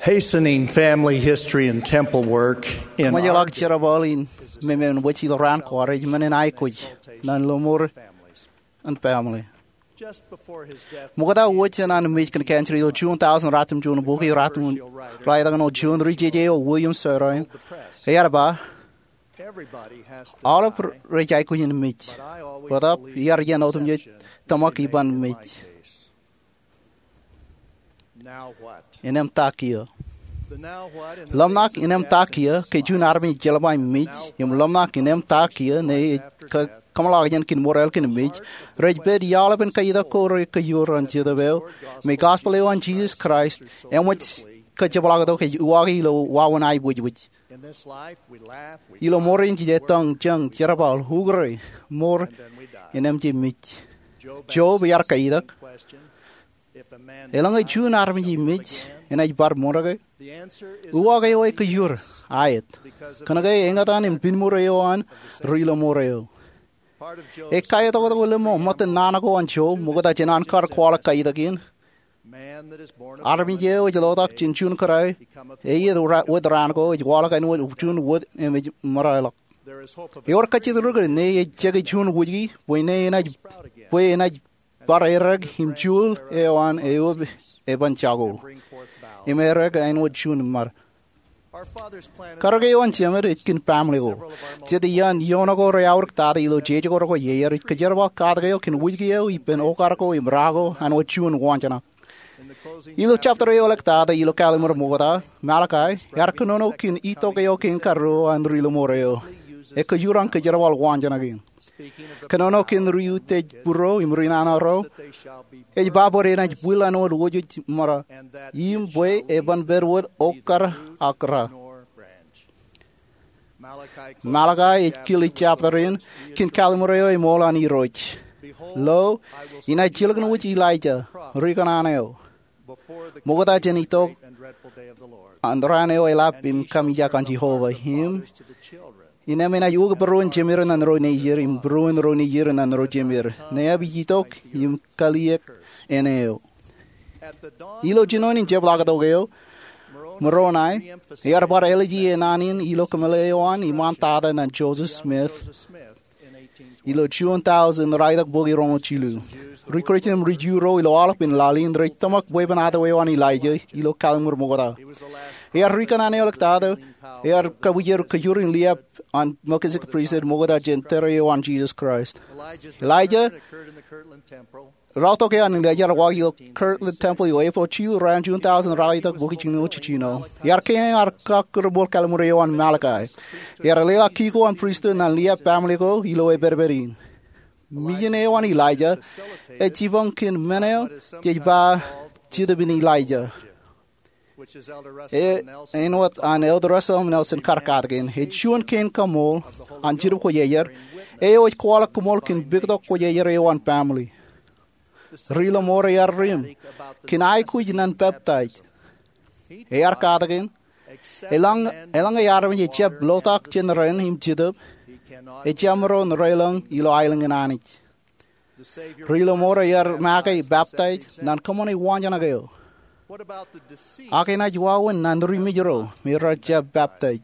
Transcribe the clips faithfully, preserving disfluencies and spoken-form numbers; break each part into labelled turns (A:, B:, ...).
A: Hastening family history and temple work in
B: Ma
A: our
B: yalag chirabalin me me wachi the ran quarry men I could nan lomor
A: families.
B: and family.
A: Just before his death,
B: Mugada wachin an mich can country o June thousand ratum June bookie ratum right on June J o William Sirine.
A: the press,
B: Ayarba
A: everybody has to
B: all of
A: die,
B: Rejai in mich.
A: but I always
B: What up?
A: believe
B: Yarjan
A: the
B: autumn yet
A: exception
B: Tamaki
A: remained
B: ban
A: in my
B: mich.
A: case. Now what?
B: In em takia.
A: The now what in the
B: Lomnak
A: face of
B: in em
A: death and
B: takia,
A: this
B: ke June
A: life,
B: army jelabay mich, im lomnak in em takia, ne Kamalagan kin morel kin mich, Rej bed yalab and Kaida Kore Kayur and Jidabel, may gospel on Jesus Christ, and which Kajabalado Uagi lo Wawan I would which.
A: in this life we laugh, we
B: Ilo
A: cry,
B: more in
A: we
B: the
A: work,
B: tongue, jung, Jerabal, Hugre, more
A: and then we die.
B: in empty mich.
A: Job
B: Job
A: asks the
B: Yarkaidak.
A: same question, if a man
B: Elang a
A: dies,
B: June army
A: shall he live
B: mich,
A: again?
B: and I bar morage.
A: The answer is
B: Uwagay way
A: emphatically
B: Kayur,
A: yes,
B: ayet.
A: because of
B: Kanagay
A: the
B: engatan in Bin Moreo an, Rilo Moreo.
A: part of Job's
B: E kaya to
A: first
B: ko lemo mot nanago ancho mugada jinan kar kwala kaidagin
A: man that is born of
B: army
A: woman,
B: je o jalodak chinchun karai
A: becometh
B: e ye wed ran ko wala kan wed chun wed e marala
A: there is hope of
B: yor kachi rugur ne ye jege chun wuji boine na
A: sprout again
B: boy na barerag him jul e wan e ob e ban chago
A: and bring forth boughs.
B: e merag ein wed chun mar
A: Our fathers planted
B: karage wan chemer itkin family go jedi yan yonago re aur tar ilo jeje go ko yer kajerwa kadge kin wuji yo ipen o karko imrago an wed chun wanjana
A: in the closing
B: Ilo chapter yo lektada ilo kalimur mogada Malakai yarkunono kin ito kayo kin karo and rilo moreo e kayurang kajarawal wanjanagin
A: speaking of the
B: kanono kin riu te buro imrinana ro
A: that they shall be
B: e babore na bulan wod woju mara
A: and that
B: im
A: it
B: boy
A: shall
B: e ban berwod okar akra
A: nor branch. Malachi closes
B: Malakai
A: the
B: it
A: chapter
B: kili
A: with the
B: chapter in
A: words, "He is
B: kin
A: the
B: kalimureo e molani roch
A: Behold,
B: lo
A: I will
B: ina
A: send you
B: chilgan wuch Elijah rikananeo
A: before the
B: mogada
A: coming
B: jenito
A: great and dreadful day of the Lord.
B: andraneo elap
A: And
B: im
A: he shall
B: kamija
A: turn
B: kan
A: the heart
B: Jehovah
A: of the
B: him
A: fathers to the children,
B: Inamena yuga berun jemir nan ro Niger im berun ro Niger nan ro jemir. Nea bijitok im kaliek eneo.
A: at the dawn
B: Ilo jinon in jeblaga dogeo. Moronai.
A: re-emphasized
B: Yar bar elegi enanin ilo kameleoan iman tada nan Joseph Smith.
A: Joseph Smith in eighteen twenty.
B: Ilo chun thousand raidak bogi rongo chilu. Recruiting rejuro ilo alap in lalin re tamak weban adawewan Elijah ilo kalmur mogoda.
A: He was the last
B: Yar rikanane olaktada. Yar kawiyer kayurin liap on Melchizedek priesthood mogoda genterio on Jesus Christ.
A: Elijah's
B: Elijah
A: return occurred in the Kirtland Temple.
B: Rauto ke an Elijah wagi Kirtland Temple yo efo chilu ran June thousand raidak bogi chino chichino. Yar ke ar kakurbol kalmureo on Malachi. Yar lela kiko on priesthood na liap family go ilo e berberin. Mijene wan Elijah e chivang kin meneo jeba chidabin Elijah.
A: Which is Elder Russell
B: E
A: Nelson
B: en wat an Elder Russell Nelson karkadgen. He chuan ken kamol an jiru ko yeyer. E o kwala kamol kin bigdo ko yeyer e wan family. Rilo more yar rim. Kin ai kuj nan peptide. E ar kadgen.
A: except
B: Elang
A: men
B: elang e yarm ye chep lotak chen ren him chidab.
A: he cannot
B: E chamro n relang ilo ailang anich.
A: the Savior
B: Rilo
A: was
B: more
A: present
B: yar
A: at
B: makai
A: baptized
B: baptide
A: in
B: nan kamone wanjana geo.
A: What about the deceased?
B: Ake na juawan nan rimijero. Mira chep baptide.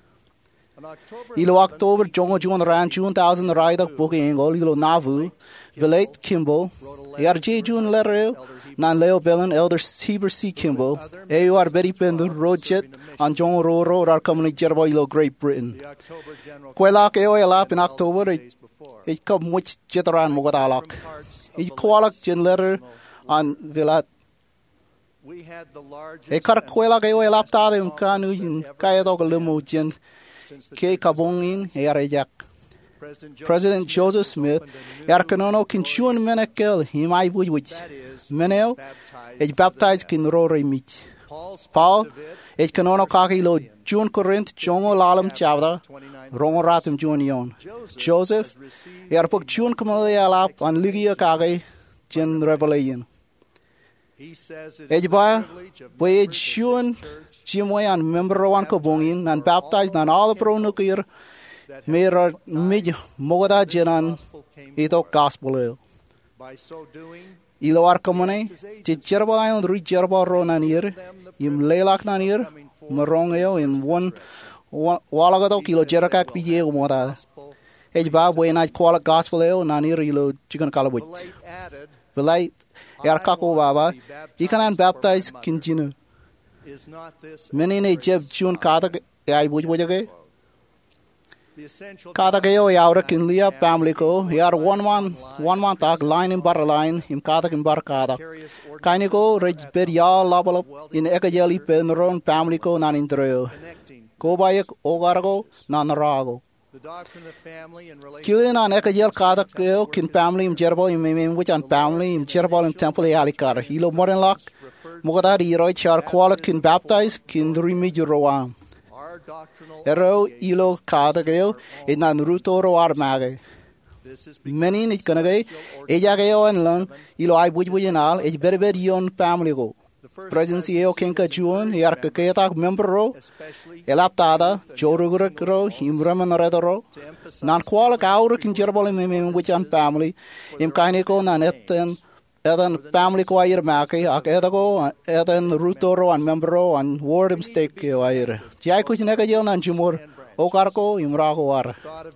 A: On October
B: Ilo October jongo juan ran June thousand raidak booking ol ilo navu Vilate Kimball yar J June letter nan leo belen elder Heber C Kimball e you are very pen rojet an jongo ro ro ar company jerbo ilo Great Britain
A: the October General
B: kwela ke o elap in October
A: days before.
B: it come which jetran mogadalak
A: Parts of
B: it
A: the
B: kwalak gen letter on Vilat
A: we had the largest
B: e kar
A: and
B: kwela ke o elap ta dem
A: most
B: kanu
A: conference
B: in
A: that ever
B: kaya dog
A: been
B: lemo gen
A: since the
B: ke
A: church's
B: kabongin e arejak
A: President Joseph
B: President Joseph Smith, Yarkanono Kinchun Menekel, him I would which
A: that is
B: Meneo,
A: baptized
B: it baptized Kin Rory Mich.
A: Paul speaks
B: Paul,
A: of it
B: it canono kaki lo June Corinth, Jongo Lalam Chavda,
A: twenty-nine
B: Rongo Ratum Junion. Joseph,
A: has received
B: Yarpuk June Kamalia Lap on Ligia Kage, Jen Revelation.
A: he says it is the
B: Ejba,
A: privilege of
B: Wade
A: members of
B: Shun,
A: this church
B: Jimway and member one Kobongin, and baptized on all the pro nuclear,
A: that
B: Mirror Mid Mogoda Jenan,
A: gospel came
B: Ito
A: forth.
B: Gospel.
A: By so doing,
B: Ilo arkamone, ti jerba ayon ri jerba ro nanir, im lelak nanir marong eo in one wala to kilo jerakak pije umota ej ba boy na kwala gospel eo nanir ilo chicken kalabut velai yar kako baba ikanan baptize kinjinu many ne jeb jun kada ai buj bujage kada gayo yaura kin lia family ko yar one man one man tak line in bar line im kada kin bar kada kaini ko rej ber ya labal in ekajeli penron family ko nan intro ko bayak ogargo nan rago kilin an ekajel kada ko kin family im jerbal im im which an family im jerbal in temple alikar hilo modern lock mogadari roi char kwala kin baptize kin rimi roam Ero ilo kada gayo inan ruto ro armage. Many nit kanagay eja gayo en lang ilo ay buj bujenal ej berber yon family go. Presence eo kenka juon yar kaketa member ro elaptada jorugurek ro himraman redoro nan kwala kaur kin jerbol me me bujan family im kaine ko nan etten Eden family ko ayir maki ak edago eden rutoro an membro an word mistake ko ayir jai kuch ne kayo nan jumur okar ko imra ko war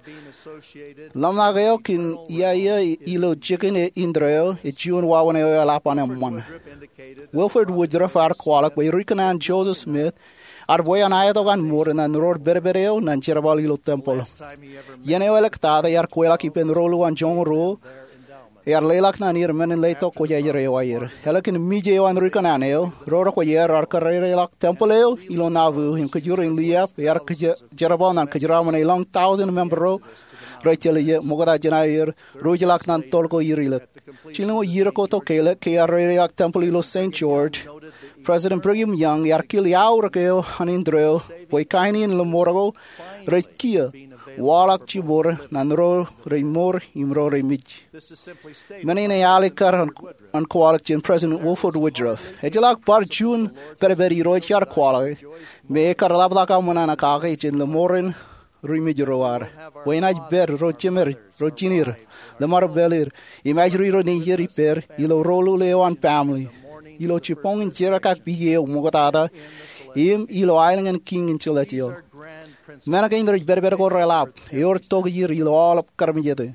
B: lamna gayo kin ya ya ilo chicken indreo e jun wawane yo lapan mon Wilford Woodruff ar kwalak by Rikanan Joseph Smith ar boy an ayadogan more nan road berbereo nan cherabal ilo temple yene elektada yar kwela kipen rolu an jong ro Yar lelak na nir men leito ko ya yere wayer. Helakin mije wan rikananeo, roro ko yer ar karere lak templeo, ilo navu him kujurin liap, yar jerabon an kujraman a long thousand membro, Rachel ye mogada janayer, rojalak nan tolko yirilak. Chino yirako to kele, ke ar temple ilo Saint George. President Brigham Young yar kil yaurako anindreo, boy kaini in Lamorgo, Rekia. Walak chibor nanro remor imro remich. Many ne alikar an kwalak in President Wilford Woodruff. Ejilak bar June beriberi rochar kwalak. Me karlabaka manana kake in the morin remijroar. When I bear rochimer rochinir, the marbelir, imaginary ronija repair, ilo rolu leon family. Ilo chipong in Jerakak biye mogotada, im ilo island and king in Chiletio. Mena kain rich berber ko relap yor tog yir ilo all up karmijete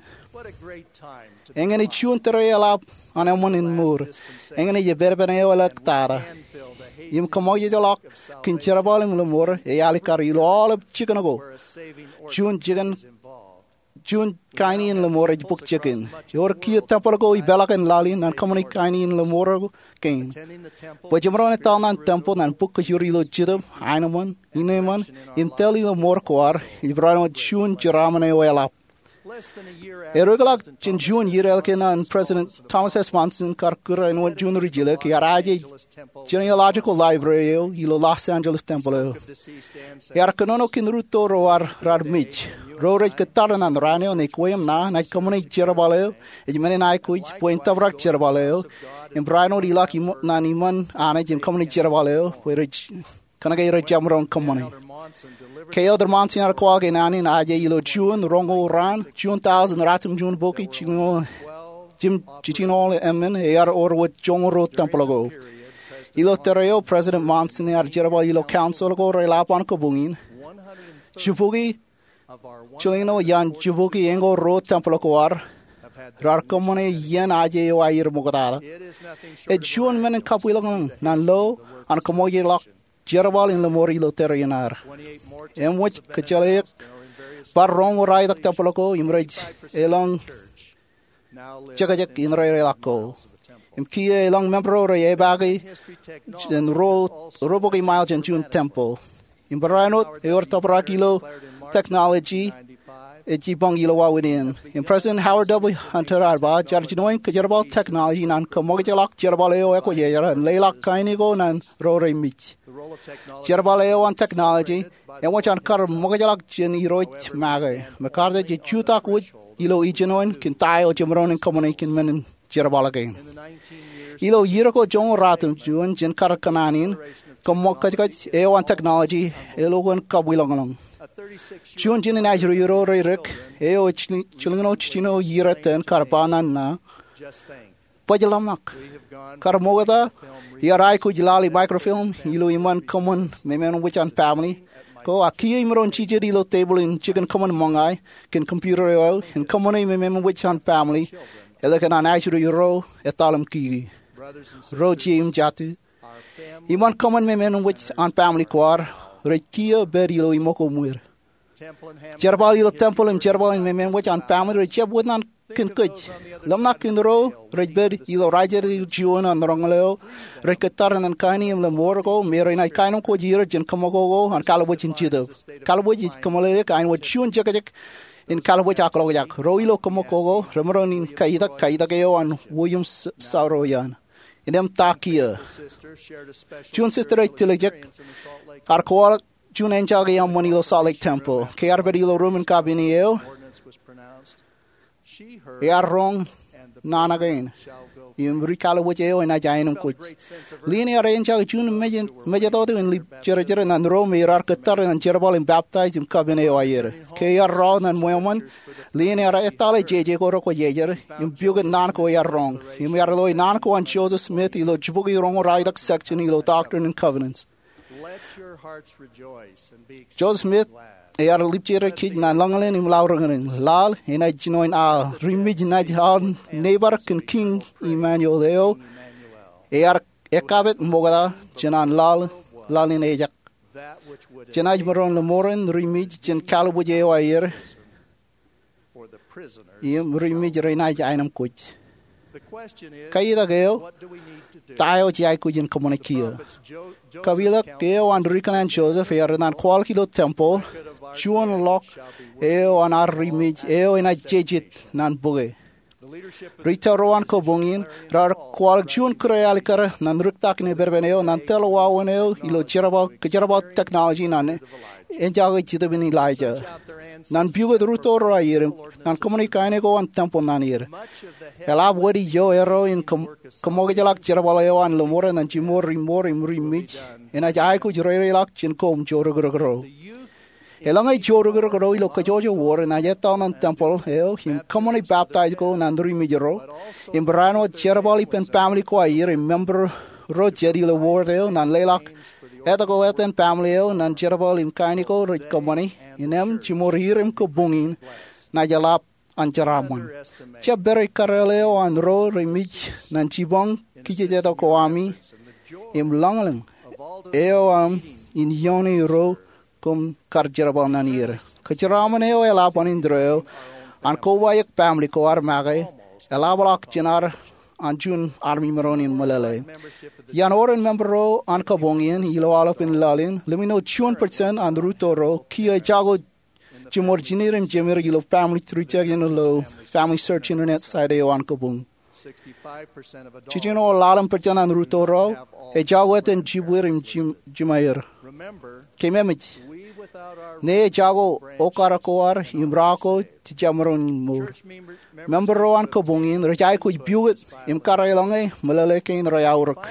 B: engeni chun tere elap anamon in mur engeni je berber ne olak tara yim kamo ye jolak kin cherabal in mur e alikar ilo all up chicken go chun chicken chun kaini in lemor e book chicken yor ki tapal go i belak en lalin an kamani kaini in lemor king Pojamron tanan tempo nan book yuri lo chidum ainamon ineman im tell you more kwar ibrano chun chiramane welap Erugalak chin June yirel kenan President Thomas S. Monson karkura in what June rigile ki araje genealogical library ilo Los Angeles temple yar kanono kin ruto roar radmich rorej ketaran raneo ne kwem na na komuni cherabale e mene na kuj pointavrak cherabale in brano dilaki na niman ana jin komuni cherabale poirej kanagay rejamron komuni Keo der Monson ar kwalge nani na aje ilo June rongo ran June thousand ratum June boki chino Jim Chitino emen er or with jongro templago ilo tereo President Monson ar jeraba ilo council go relapan ko bungin Chufugi Chilino yan Chufugi engo ro templago ar rar komone yan aje yo ayir mogadara e June men kapwilang nan lo an komoye lok Jerabal in the Morilo Terrianar. In which Kachalek Barrong Ride Tapoloco, Imrage along Chagajak in Raylako. In Kia along Membro Rayabagi and Ro Robogi Miles and June Temple. In Barano, Eortoprakilo Technology. Ejibong Ilowa within. In President Howard W. Hunter Arba, Jarjinoin Kajarabal Technology, Nan Kamogalak, Jerabaleo Equayer, and Laylak Kainigo, Nan Rore Mich. Jerabaleo on technology, and watch on Kar Mogalak Jin Eroit Magay. Macarda Jutak wood, Ilo Ejinoin, Kintayo, Jimron, and Communicating Men in Jerabalagain. Ilo Yiroko John Ratum, Jun, Jin Karakananin, Kamokaj, Eo on technology, Elogan Kabwilong. June Jin Najro Euro Rick, Eo Chilino Chino Yiratan Karpanan na pajalamnak karamogata yarai ku jilali microfilm ilu iman common memen wichan family ko akia imron chije di lo table in chicken common mongai kin computer yo in common memen wichan family elekan an actually ro etalam ki ro chim jatu iman common memen wich an family kwar rekia berilo imoko muir Cherbal ilo temple in Cherbal in memen wich an family recheb witnan kin kuj lamna kin ro rejbed ilo rajer juon an rongleo reketar nan kani im le morgo mero ina kaino ko jira jen kamogo an kalabo chin chido kalabo ji kamale kain wo chun jakajak in kalabo chaklo jak ro ilo kamogo remron in kaida kaida geo an william sauroyan in them takia chun sister tilajak arkwal chun enjage am monilo Salt Lake Temple ke arbedilo roman cabineo ya wrong nana gain in recall what you and I giant coach linear range of June imagine major in lip cherry and Rome architect and cherubal and baptized in cabineo ayer K R round and woman linear etale J J Goroko Jager in Bugan Nanko are wrong in Yarlo Nanko and Joseph Smith ilo Jibugi wrong right section ilo doctrine and covenants Joseph Smith Yar lipchere kid na langalen im lauren lal in a join a remij na jan neighbor kin king Emmanuel leo yar ekabet mogada janan lal lal in ejak janaj maron le moren remij jen kalbuje wayer im remij renaj ainam kuch kayida geo tayo jai kujin komunikia kavila geo and Rican Joseph yar nan kwal kilo temple Chuan lock eo an ar remij eo in a jejit nan buge Rita roan ko bungin rar kwal chun krealikar nan ruktak ne berbeneo nan telo waweneo ilo cheraba kejaraba technology nan enjaga chidabini laja nan buge ruto rayer nan komunikane ko an tempo nan yer elab wadi yo ero in komogelak cheraba eo an lomore nan chimor rimor im remij in a jai ku jrelak chin kom jorogro Elangai Jorgo ilo kajojo war na yeton an temple eo him commonly baptized go nandri mijero in brano cherbali pen family ko ayer member ro jerilo war eo nan lelak etago eten family eo nan cherbal in kainiko ro commony inem chimorirem ko bungin na jalap an charaman chebere kareleo an ro remich nan chibong kijeto ko ami im langlang eo am in yoni ro kum karjerabal nan yer kachraman eo ela panindreo an ko wayak family ko ar magay ela balak chinar an jun army maronin malale yan oren membero an kabongien ilo alop in lalin limino chun percent an rutoro kia jago chimor jinirim jemir ilo family through chagin lo family search internet site eo an kabong chichino lalam percent an rutoro e jawet en jiburim jimayer kememich ne jago okarakoar imrako tijamron mur membero an kobongin rajai ku buget im karailange malale kin rayaurak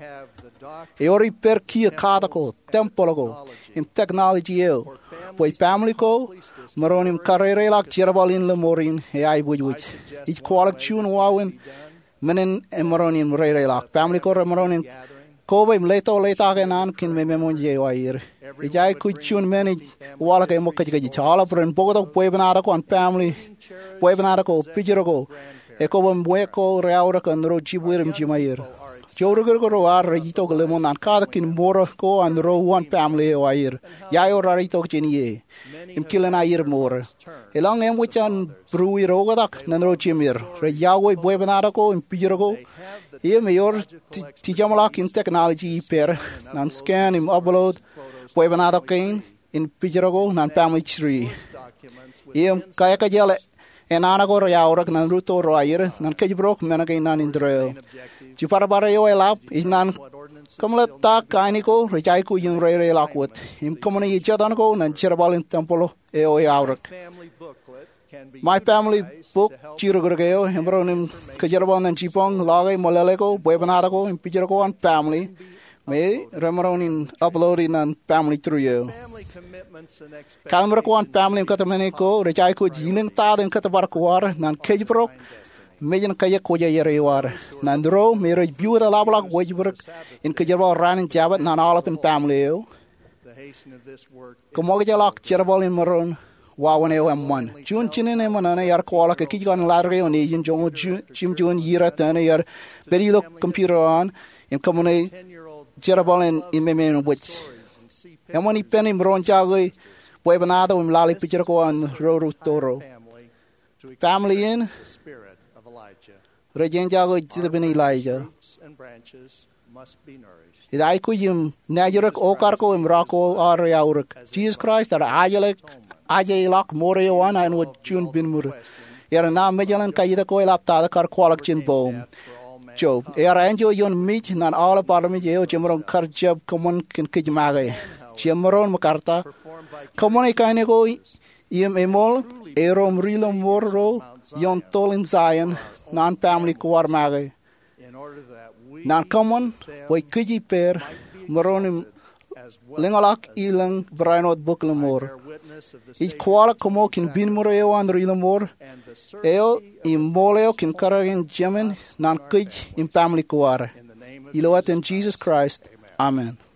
B: eori per kia kadako tempologo im technology eo poi family ko maronim karerelak chirabalin le morin e ai bujuj ich kwalak chun wawen menen emaronim rerelak family ko maronim Kobe mleto leta ke nan kin me memonje wair ijai kuchun meni wala ke mokka ji chala pren bogo poi banara ko an family poi banara ko pijero ko e ko bom boe ko reaura kan ro jiburim jimair joru go ro ar rito ko lemon an kada kin mora ko an ro one family wair yayo rarito chini im kilen air mora elang em wichan brui ro godak nan ro chimir re yawo boe banara ko im pijero ko Ie mayor tijamalak in technology per nan scan im upload poi banado kain in pijerago nan family tree. Ie kaya kajale enana go rayaurak nan ruto royer nan kajbrok menagain nan indreo. Jipara bara yo elap is nan kamlet ta kainiko rejai ku yung rere lakwat. Im komuni ichadan ko nan cherabal in tempolo eo yaurak. My family book chirugurgeo hembronim kajarabon and chipong lage molaleko webanarako and pijako and family may remeronin uploading and family through you Kalmarako and family katamaneko rechaiku jining tad and katabarkwar nan kajbrok Mejan kaya koja yerewar. Nandro mero biura lablak wajburk in kajabal ran in jabat nan alap in pamleo. Kamogalak cherabal in maroon. Wawaneo M one. June chinin emanana yar kwala ka kijan large on agent jongo chim jun yira tana yar very look computer on in commune cherabal in imemen which. Emoni penny mron jagoi webanado um lali picture ko on roru toro. Family in Rejen jago jidabin Elijah. Idai kujim najurak okarko im rako aryauruk. Jesus Christ ar ajalek ajalak moreo an and would tune bin mur. Era na mejalan kayida ko elapta kar kwalak chin bom. Job. Era enjo yon mich nan all parmi jeo chimron kar jab common kin kijmage. Chimron makarta. Common ikane go im emol erom rilo morro yon tol in Zion non family kuar mage. Nan common way kiji per maronim lingalak ilang brainot buklamor. Ich kwala komo kin bin moreo and rilamor. Eo imoleo kin karagin jemen nan kij in family kuar. Ilowat in Jesus Christ. Amen.